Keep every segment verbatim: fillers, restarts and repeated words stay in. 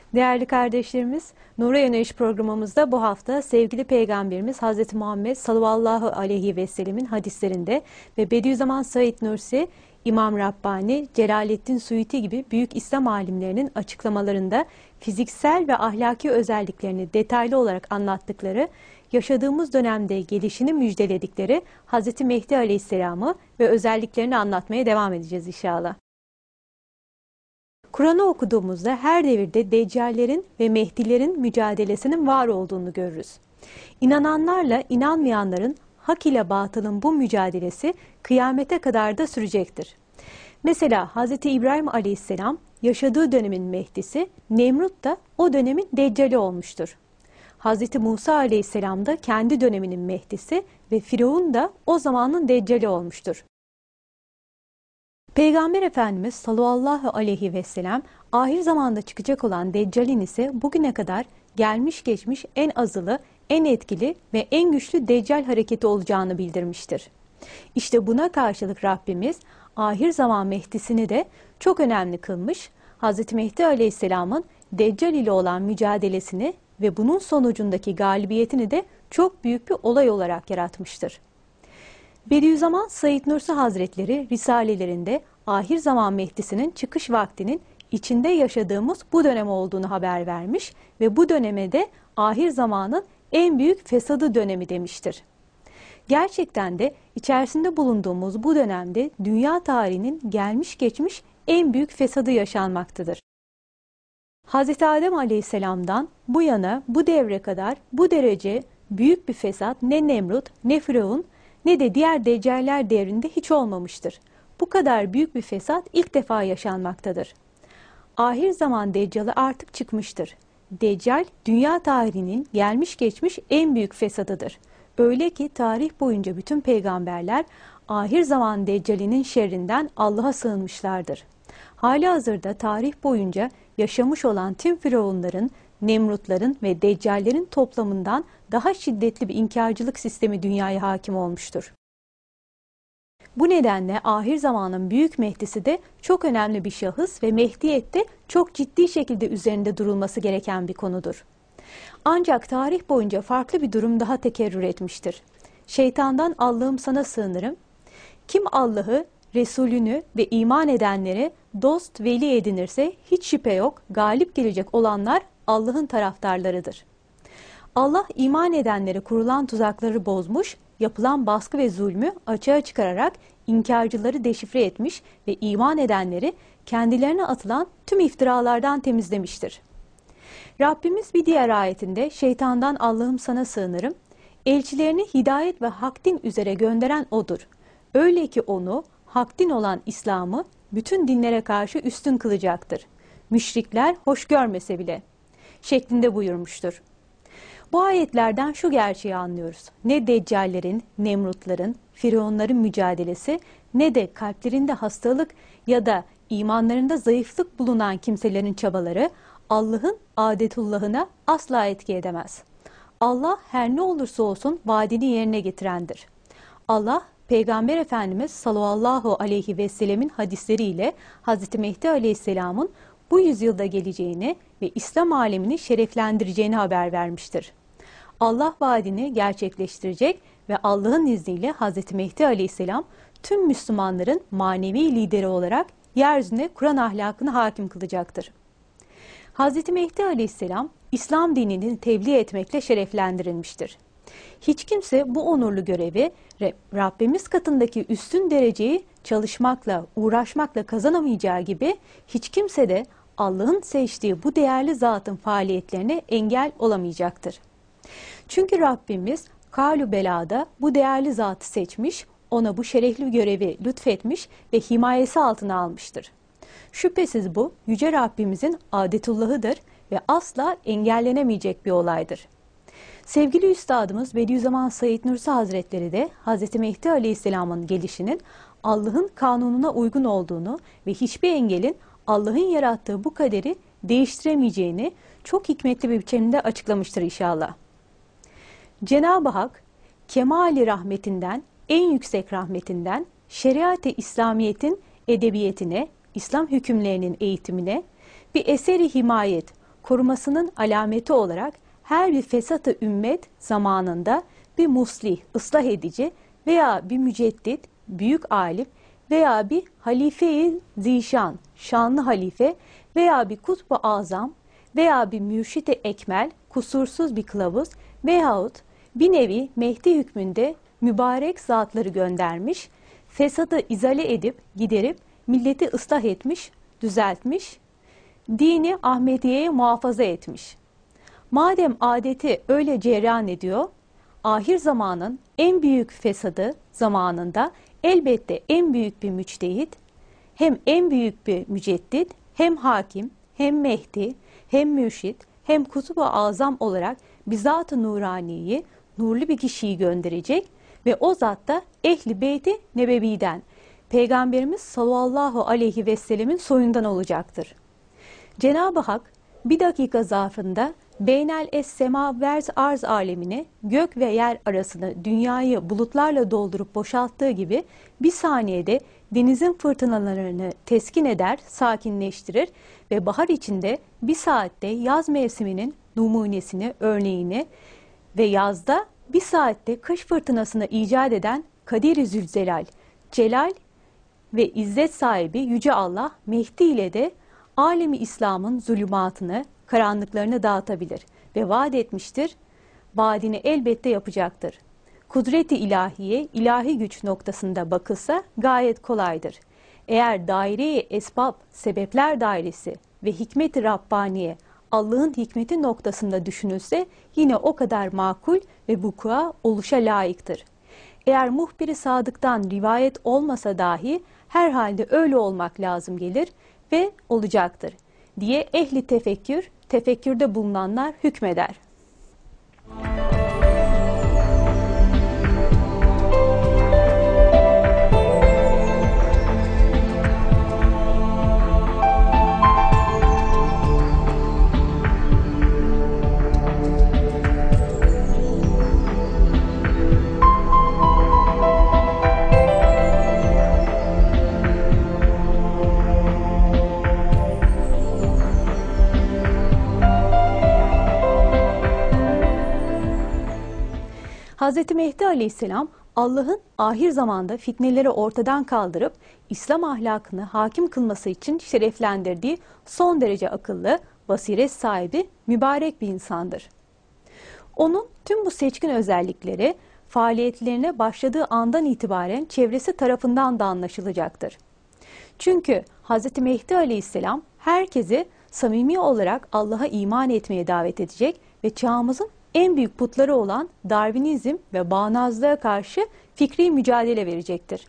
Değerli kardeşlerimiz, Nur'a Yöneliş programımızda bu hafta sevgili Peygamberimiz Hazreti Muhammed sallallahu aleyhi ve sellemin hadislerinde ve Bediüzzaman Said Nursi, İmam Rabbani, Celaleddin Suyuti gibi büyük İslam alimlerinin açıklamalarında fiziksel ve ahlaki özelliklerini detaylı olarak anlattıkları, yaşadığımız dönemde gelişini müjdeledikleri Hazreti Mehdi Aleyhisselam'ı ve özelliklerini anlatmaya devam edeceğiz inşallah. Kur'an'ı okuduğumuzda her devirde Deccallerin ve Mehdilerin mücadelesinin var olduğunu görürüz. İnananlarla inanmayanların hak ile batılın bu mücadelesi kıyamete kadar da sürecektir. Mesela Hz. İbrahim Aleyhisselam yaşadığı dönemin Mehdisi, Nemrut da o dönemin Deccali olmuştur. Hz. Musa Aleyhisselam da kendi döneminin Mehdisi ve Firavun da o zamanın Deccali olmuştur. Peygamber Efendimiz sallallahu aleyhi ve sellem ahir zamanda çıkacak olan Deccal'in ise bugüne kadar gelmiş geçmiş en azılı, en etkili ve en güçlü Deccal hareketi olacağını bildirmiştir. İşte buna karşılık Rabbimiz ahir zaman Mehdisini de çok önemli kılmış, Hz. Mehdi Aleyhisselam'ın Deccal ile olan mücadelesini ve bunun sonucundaki galibiyetini de çok büyük bir olay olarak yaratmıştır. Bediüzzaman Said Nursi Hazretleri risalelerinde ahir zaman Mehdisinin çıkış vaktinin içinde yaşadığımız bu dönem olduğunu haber vermiş ve bu döneme de ahir zamanın en büyük fesadı dönemi demiştir. Gerçekten de içerisinde bulunduğumuz bu dönemde dünya tarihinin gelmiş geçmiş en büyük fesadı yaşanmaktadır. Hz. Adem Aleyhisselam'dan bu yana bu devre kadar bu derece büyük bir fesat ne Nemrut ne Firavun ne de diğer Deccaller devrinde hiç olmamıştır. Bu kadar büyük bir fesat ilk defa yaşanmaktadır. Ahir zaman Deccal'ı artık çıkmıştır. Deccal, dünya tarihinin gelmiş geçmiş en büyük fesadıdır. Öyle ki tarih boyunca bütün peygamberler ahir zaman Deccal'inin şerrinden Allah'a sığınmışlardır. Halihazırda tarih boyunca yaşamış olan tüm firavunların, Nemrutların ve Deccallerin toplamından daha şiddetli bir inkarcılık sistemi dünyaya hakim olmuştur. Bu nedenle ahir zamanın büyük Mehdisi de çok önemli bir şahıs ve Mehdiyet de çok ciddi şekilde üzerinde durulması gereken bir konudur. Ancak tarih boyunca farklı bir durum daha tekerrür etmiştir. Şeytandan Allah'ım sana sığınırım. Kim Allah'ı, Resulünü ve iman edenleri dost, veli edinirse hiç şüphe yok, galip gelecek olanlar Allah'ın taraftarlarıdır. Allah iman edenlere kurulan tuzakları bozmuş, yapılan baskı ve zulmü açığa çıkararak inkarcıları deşifre etmiş ve iman edenleri kendilerine atılan tüm iftiralardan temizlemiştir. Rabbimiz bir diğer ayetinde şeytandan Allah'ım sana sığınırım, elçilerini hidayet ve hak din üzere gönderen O'dur. Öyle ki onu, hak din olan İslam'ı bütün dinlere karşı üstün kılacaktır. Müşrikler hoş görmese bile şeklinde buyurmuştur. Bu ayetlerden şu gerçeği anlıyoruz. Ne Deccallerin, Nemrutların, Firavunların mücadelesi ne de kalplerinde hastalık ya da imanlarında zayıflık bulunan kimselerin çabaları Allah'ın adetullahına asla etki edemez. Allah her ne olursa olsun vaadini yerine getirendir. Allah, Peygamber Efendimiz sallallahu aleyhi ve sellemin hadisleriyle Hazreti Mehdi Aleyhisselam'ın bu yüzyılda geleceğini ve İslam alemini şereflendireceğini haber vermiştir. Allah vaadini gerçekleştirecek ve Allah'ın izniyle Hazreti Mehdi Aleyhisselam tüm Müslümanların manevi lideri olarak yeryüzüne Kur'an ahlakını hakim kılacaktır. Hazreti Mehdi Aleyhisselam İslam dinini tebliğ etmekle şereflendirilmiştir. Hiç kimse bu onurlu görevi Rabbimiz katındaki üstün dereceyi çalışmakla, uğraşmakla kazanamayacağı gibi hiç kimse de Allah'ın seçtiği bu değerli zatın faaliyetlerine engel olamayacaktır. Çünkü Rabbimiz Kâlu Belâ'da bu değerli zatı seçmiş, ona bu şerefli görevi lütfetmiş ve himayesi altına almıştır. Şüphesiz bu Yüce Rabbimizin adetullahıdır ve asla engellenemeyecek bir olaydır. Sevgili Üstadımız Bediüzzaman Said Nursi Hazretleri de Hz. Mehdi Aleyhisselam'ın gelişinin Allah'ın kanununa uygun olduğunu ve hiçbir engelin Allah'ın yarattığı bu kaderi değiştiremeyeceğini çok hikmetli bir biçimde açıklamıştır inşallah. Cenab-ı Hak, kemali rahmetinden, en yüksek rahmetinden, şeriat-ı İslamiyet'in edebiyetine, İslam hükümlerinin eğitimine, bir eseri himayet, korumasının alameti olarak her bir fesat-ı ümmet zamanında bir muslih, ıslah edici veya bir müceddit, büyük alim veya bir halife-i zişan, şanlı halife veya bir kutbu azam veya bir mürşid-i ekmel, kusursuz bir kılavuz veyahut bir nevi Mehdi hükmünde mübarek zatları göndermiş, fesadı izale edip giderip milleti ıslah etmiş, düzeltmiş, dini Ahmediye'ye muhafaza etmiş. Madem adeti öyle cereyan ediyor, ahir zamanın en büyük fesadı zamanında elbette en büyük bir müçtehit, hem en büyük bir müceddit, hem hakim, hem Mehdi, hem mürşid, hem kutubu azam olarak bizzat-ı nuraniyi, nurlu bir kişiyi gönderecek ve o zat da Ehl-i Beyt-i Nebevi'den, Peygamberimiz sallallahu aleyhi ve sellemin soyundan olacaktır. Cenab-ı Hak bir dakika zarfında beynel es sema verz arz alemini, gök ve yer arasını, dünyayı bulutlarla doldurup boşalttığı gibi bir saniyede denizin fırtınalarını teskin eder, sakinleştirir ve bahar içinde bir saatte yaz mevsiminin numunesini, örneğini ve yazda bir saatte kış fırtınasını icat eden Kadir-i Zülcelal, Celal ve İzzet sahibi Yüce Allah Mehdi ile de alemi İslam'ın zulümatını, karanlıklarını dağıtabilir ve vaat etmiştir. Vaadini elbette yapacaktır. Kudret-i ilahiye, ilahi güç noktasında bakılsa gayet kolaydır. Eğer daire-i esbab, sebepler dairesi ve hikmet-i Rabbaniye, Allah'ın hikmeti noktasında düşünülse yine o kadar makul ve vuku'a oluşa layıktır. Eğer muhbir-i sadıktan rivayet olmasa dahi herhalde öyle olmak lazım gelir ve olacaktır diye ehli tefekkür, tefekkürde bulunanlar hükmeder. Hazreti Mehdi Aleyhisselam Allah'ın ahir zamanda fitneleri ortadan kaldırıp İslam ahlakını hakim kılması için şereflendirdiği son derece akıllı, basiret sahibi, mübarek bir insandır. Onun tüm bu seçkin özellikleri faaliyetlerine başladığı andan itibaren çevresi tarafından da anlaşılacaktır. Çünkü Hazreti Mehdi Aleyhisselam herkesi samimi olarak Allah'a iman etmeye davet edecek ve çağımızın en büyük putları olan Darwinizm ve bağnazlığa karşı fikri mücadele verecektir.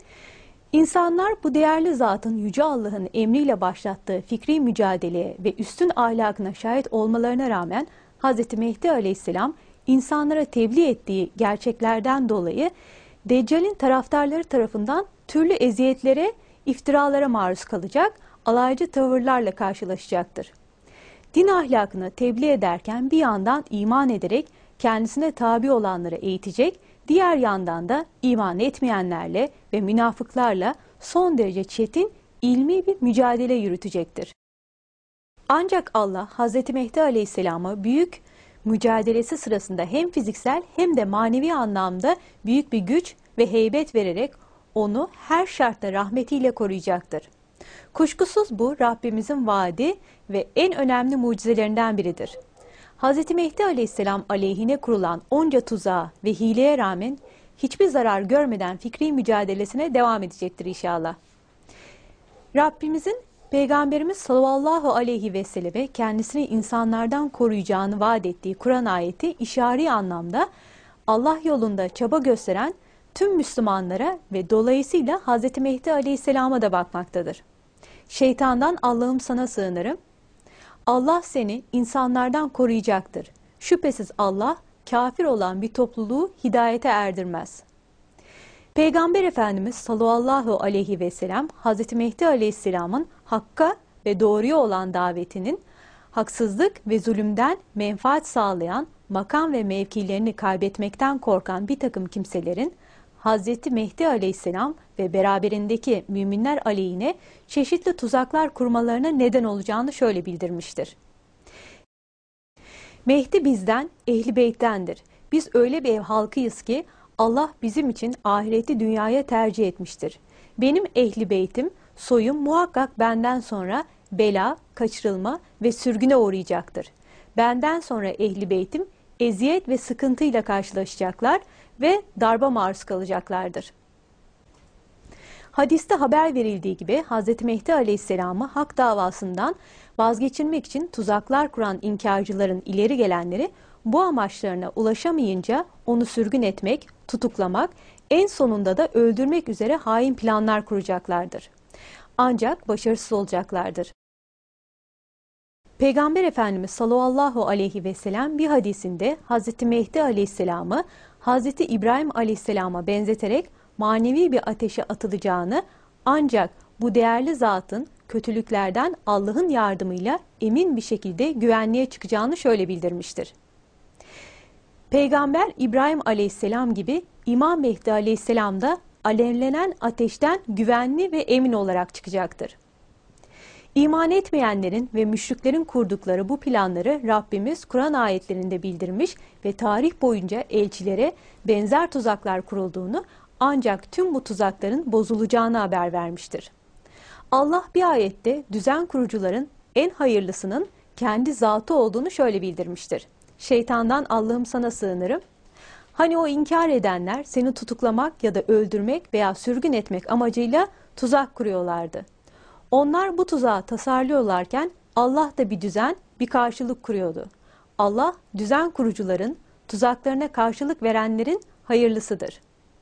İnsanlar bu değerli zatın Yüce Allah'ın emriyle başlattığı fikri mücadeleye ve üstün ahlakına şahit olmalarına rağmen Hz. Mehdi Aleyhisselam insanlara tebliğ ettiği gerçeklerden dolayı Deccal'in taraftarları tarafından türlü eziyetlere, iftiralara maruz kalacak, alaycı tavırlarla karşılaşacaktır. Din ahlakını tebliğ ederken bir yandan iman ederek kendisine tabi olanları eğitecek, diğer yandan da iman etmeyenlerle ve münafıklarla son derece çetin, ilmi bir mücadele yürütecektir. Ancak Allah Hz. Mehdi Aleyhisselam'a büyük mücadelesi sırasında hem fiziksel hem de manevi anlamda büyük bir güç ve heybet vererek onu her şartta rahmetiyle koruyacaktır. Kuşkusuz bu Rabbimizin vaadi ve en önemli mucizelerinden biridir. Hz. Mehdi Aleyhisselam aleyhine kurulan onca tuzağa ve hileye rağmen hiçbir zarar görmeden fikri mücadelesine devam edecektir inşallah. Rabbimizin Peygamberimiz sallallahu aleyhi ve selleme kendisini insanlardan koruyacağını vaat ettiği Kur'an ayeti işari anlamda Allah yolunda çaba gösteren tüm Müslümanlara ve dolayısıyla Hz. Mehdi Aleyhisselam'a da bakmaktadır. Şeytandan Allah'ım sana sığınırım. Allah seni insanlardan koruyacaktır. Şüphesiz Allah kafir olan bir topluluğu hidayete erdirmez. Peygamber Efendimiz sallallahu aleyhi ve sellem Hz. Mehdi Aleyhisselam'ın hakka ve doğruya olan davetinin haksızlık ve zulümden menfaat sağlayan, makam ve mevkilerini kaybetmekten korkan bir takım kimselerin Hz. Mehdi Aleyhisselam ve beraberindeki müminler aleyhine çeşitli tuzaklar kurmalarına neden olacağını şöyle bildirmiştir. Mehdi bizden, Ehl-i Beyt'tendir. Biz öyle bir ev halkıyız ki Allah bizim için ahireti dünyaya tercih etmiştir. Benim Ehl-i Beyt'im, soyum muhakkak benden sonra bela, kaçırılma ve sürgüne uğrayacaktır. Benden sonra Ehl-i Beyt'im eziyet ve sıkıntıyla karşılaşacaklar ve darba maruz kalacaklardır. Hadiste haber verildiği gibi Hz. Mehdi Aleyhisselam'ı hak davasından vazgeçirmek için tuzaklar kuran inkarcıların ileri gelenleri bu amaçlarına ulaşamayınca onu sürgün etmek, tutuklamak, en sonunda da öldürmek üzere hain planlar kuracaklardır. Ancak başarısız olacaklardır. Peygamber Efendimiz sallallahu aleyhi ve sellem bir hadisinde Hz. Mehdi Aleyhisselam'ı Hz. İbrahim Aleyhisselam'a benzeterek manevi bir ateşe atılacağını, ancak bu değerli zatın kötülüklerden Allah'ın yardımıyla emin bir şekilde güvenliğe çıkacağını şöyle bildirmiştir. Peygamber İbrahim Aleyhisselam gibi İmam Mehdi Aleyhisselam da alevlenen ateşten güvenli ve emin olarak çıkacaktır. İman etmeyenlerin ve müşriklerin kurdukları bu planları Rabbimiz Kur'an ayetlerinde bildirmiş ve tarih boyunca elçilere benzer tuzaklar kurulduğunu, ancak tüm bu tuzakların bozulacağını haber vermiştir. Allah bir ayette düzen kurucuların en hayırlısının kendi zatı olduğunu şöyle bildirmiştir. Şeytandan Allah'ım sana sığınırım. Hani o inkar edenler seni tutuklamak ya da öldürmek veya sürgün etmek amacıyla tuzak kuruyorlardı. Onlar bu tuzağı tasarlıyorlarken Allah da bir düzen, bir karşılık kuruyordu. Allah düzen kurucuların, tuzaklarına karşılık verenlerin hayırlısıdır.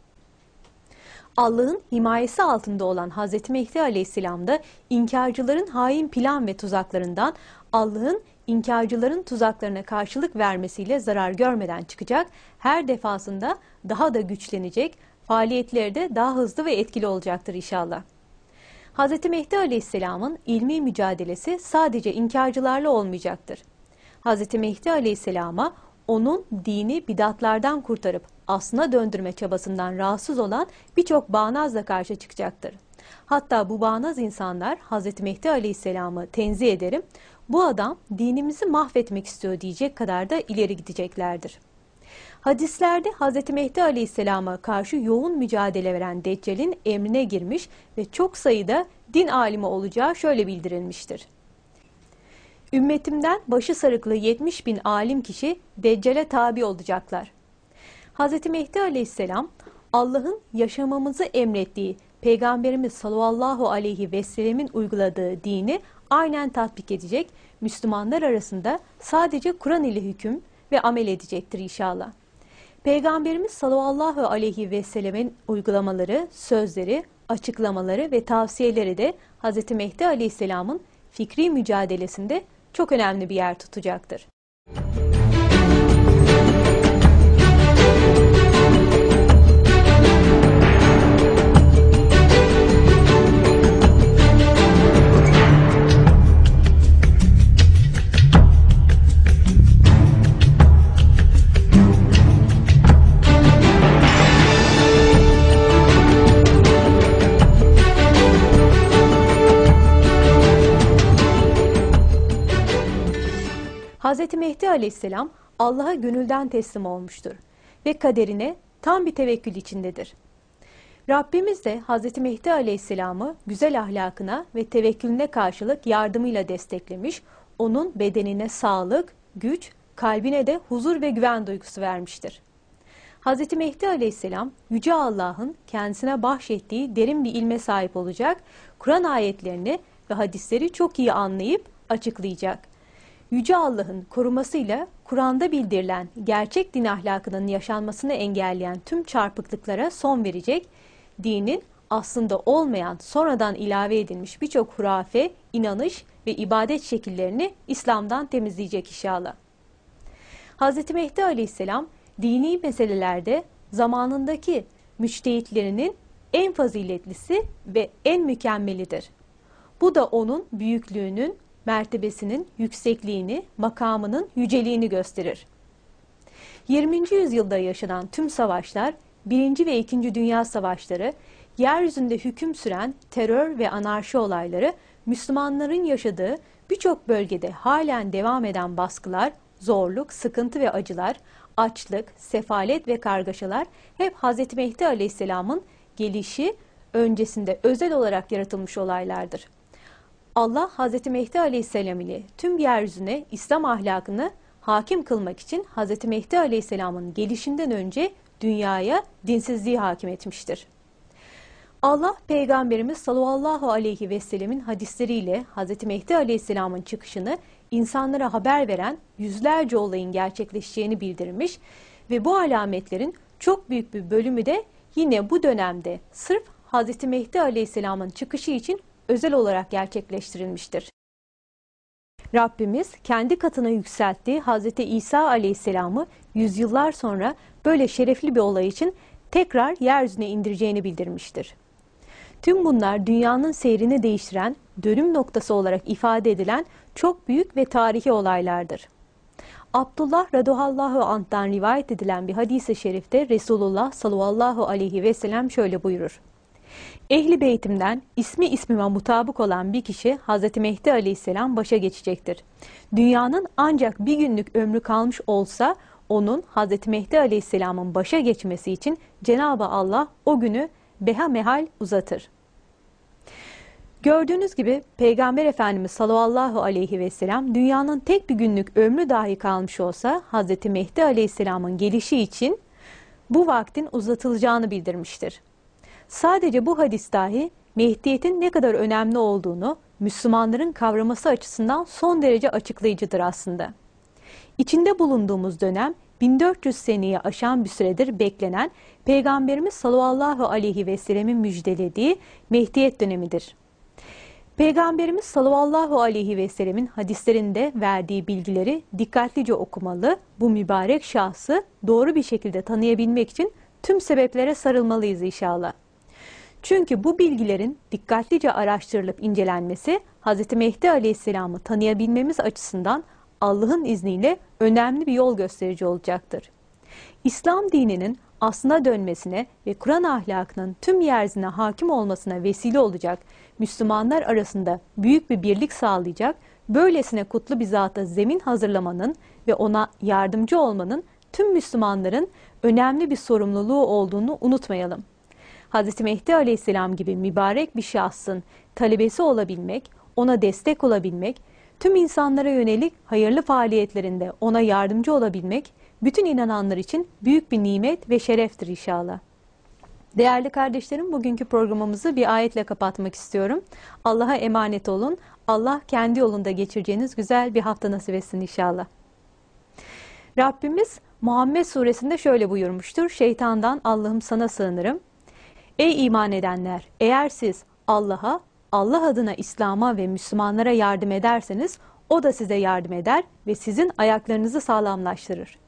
Allah'ın himayesi altında olan Hz. Mehdi Aleyhisselam da inkarcıların hain plan ve tuzaklarından Allah'ın inkarcıların tuzaklarına karşılık vermesiyle zarar görmeden çıkacak, her defasında daha da güçlenecek, faaliyetleri de daha hızlı ve etkili olacaktır inşallah. Hz. Mehdi Aleyhisselam'ın ilmi mücadelesi sadece inkarcılarla olmayacaktır. Hz. Mehdi Aleyhisselam'a onun dini bidatlardan kurtarıp aslına döndürme çabasından rahatsız olan birçok bağnazla karşı çıkacaktır. Hatta bu bağnaz insanlar Hz. Mehdi Aleyhisselam'ı tenzih ederim, bu adam dinimizi mahvetmek istiyor diyecek kadar da ileri gideceklerdir. Hadislerde Hz. Mehdi Aleyhisselam'a karşı yoğun mücadele veren Deccal'in emrine girmiş ve çok sayıda din alimi olacağı şöyle bildirilmiştir. Ümmetimden başı sarıklı yetmiş bin alim kişi Deccal'e tabi olacaklar. Hz. Mehdi Aleyhisselam, Allah'ın yaşamamızı emrettiği Peygamberimiz sallallahu aleyhi ve sellemin uyguladığı dini aynen tatbik edecek, Müslümanlar arasında sadece Kur'an ile hüküm ve amel edecektir inşallah. Peygamberimiz sallallahu aleyhi ve sellemin uygulamaları, sözleri, açıklamaları ve tavsiyeleri de Hz. Mehdi Aleyhisselam'ın fikri mücadelesinde çok önemli bir yer tutacaktır. Hz. Mehdi Aleyhisselam Allah'a gönülden teslim olmuştur ve kaderine tam bir tevekkül içindedir. Rabbimiz de Hz. Mehdi Aleyhisselam'ı güzel ahlakına ve tevekkülüne karşılık yardımıyla desteklemiş, onun bedenine sağlık, güç, kalbine de huzur ve güven duygusu vermiştir. Hz. Mehdi Aleyhisselam, Yüce Allah'ın kendisine bahşettiği derin bir ilme sahip olacak, Kur'an ayetlerini ve hadisleri çok iyi anlayıp açıklayacak. Yüce Allah'ın korumasıyla Kur'an'da bildirilen gerçek din ahlakının yaşanmasını engelleyen tüm çarpıklıklara son verecek, dinin aslında olmayan, sonradan ilave edilmiş birçok hurafe, inanış ve ibadet şekillerini İslam'dan temizleyecek inşallah. Hz. Mehdi Aleyhisselam, dini meselelerde zamanındaki müçtehitlerinin en faziletlisi ve en mükemmelidir. Bu da onun büyüklüğünün, mertebesinin yüksekliğini, makamının yüceliğini gösterir. yirminci yüzyılda yaşanan tüm savaşlar, birinci ve ikinci Dünya Savaşları, yeryüzünde hüküm süren terör ve anarşi olayları, Müslümanların yaşadığı birçok bölgede halen devam eden baskılar, zorluk, sıkıntı ve acılar, açlık, sefalet ve kargaşalar hep Hazreti Mehdi Aleyhisselam'ın gelişi öncesinde özel olarak yaratılmış olaylardır. Allah Hazreti Mehdi Aleyhisselam ile tüm yeryüzüne İslam ahlakını hakim kılmak için Hazreti Mehdi Aleyhisselam'ın gelişinden önce dünyaya dinsizliği hakim etmiştir. Allah Peygamberimiz sallallahu aleyhi ve sellemin hadisleriyle Hazreti Mehdi Aleyhisselam'ın çıkışını insanlara haber veren yüzlerce olayın gerçekleşeceğini bildirmiş ve bu alametlerin çok büyük bir bölümü de yine bu dönemde sırf Hazreti Mehdi Aleyhisselam'ın çıkışı için özel olarak gerçekleştirilmiştir. Rabbimiz kendi katına yükselttiği Hazreti İsa Aleyhisselam'ı yüzyıllar sonra böyle şerefli bir olay için tekrar yeryüzüne indireceğini bildirmiştir. Tüm bunlar dünyanın seyrini değiştiren, dönüm noktası olarak ifade edilen çok büyük ve tarihi olaylardır. Abdullah radıyallahu anh'tan rivayet edilen bir hadis-i şerifte Resulullah sallallahu aleyhi ve sellem şöyle buyurur. Ehli beytimden ismi ismime mutabık olan bir kişi Hazreti Mehdi Aleyhisselam başa geçecektir. Dünyanın ancak bir günlük ömrü kalmış olsa onun Hazreti Mehdi Aleyhisselam'ın başa geçmesi için Cenab-ı Allah o günü behamehal uzatır. Gördüğünüz gibi Peygamber Efendimiz sallallahu aleyhi ve sellem dünyanın tek bir günlük ömrü dahi kalmış olsa Hazreti Mehdi Aleyhisselam'ın gelişi için bu vaktin uzatılacağını bildirmiştir. Sadece bu hadis dahi Mehdiyet'in ne kadar önemli olduğunu Müslümanların kavraması açısından son derece açıklayıcıdır aslında. İçinde bulunduğumuz dönem bin dört yüz seneyi aşan bir süredir beklenen Peygamberimiz sallallahu aleyhi ve sellemin müjdelediği Mehdiyet dönemidir. Peygamberimiz sallallahu aleyhi ve sellemin hadislerinde verdiği bilgileri dikkatlice okumalı, bu mübarek şahsı doğru bir şekilde tanıyabilmek için tüm sebeplere sarılmalıyız inşallah. Çünkü bu bilgilerin dikkatlice araştırılıp incelenmesi Hz. Mehdi Aleyhisselam'ı tanıyabilmemiz açısından Allah'ın izniyle önemli bir yol gösterici olacaktır. İslam dininin aslına dönmesine ve Kur'an ahlakının tüm yeryüzüne hakim olmasına vesile olacak, Müslümanlar arasında büyük bir birlik sağlayacak, böylesine kutlu bir zata zemin hazırlamanın ve ona yardımcı olmanın tüm Müslümanların önemli bir sorumluluğu olduğunu unutmayalım. Hz. Mehdi Aleyhisselam gibi mübarek bir şahsın talebesi olabilmek, ona destek olabilmek, tüm insanlara yönelik hayırlı faaliyetlerinde ona yardımcı olabilmek, bütün inananlar için büyük bir nimet ve şereftir inşallah. Değerli kardeşlerim, bugünkü programımızı bir ayetle kapatmak istiyorum. Allah'a emanet olun. Allah kendi yolunda geçireceğiniz güzel bir hafta nasip etsin inşallah. Rabbimiz Muhammed suresinde şöyle buyurmuştur. Şeytandan Allah'ım sana sığınırım. Ey iman edenler! Eğer siz Allah'a, Allah adına İslam'a ve Müslümanlara yardım ederseniz, o da size yardım eder ve sizin ayaklarınızı sağlamlaştırır.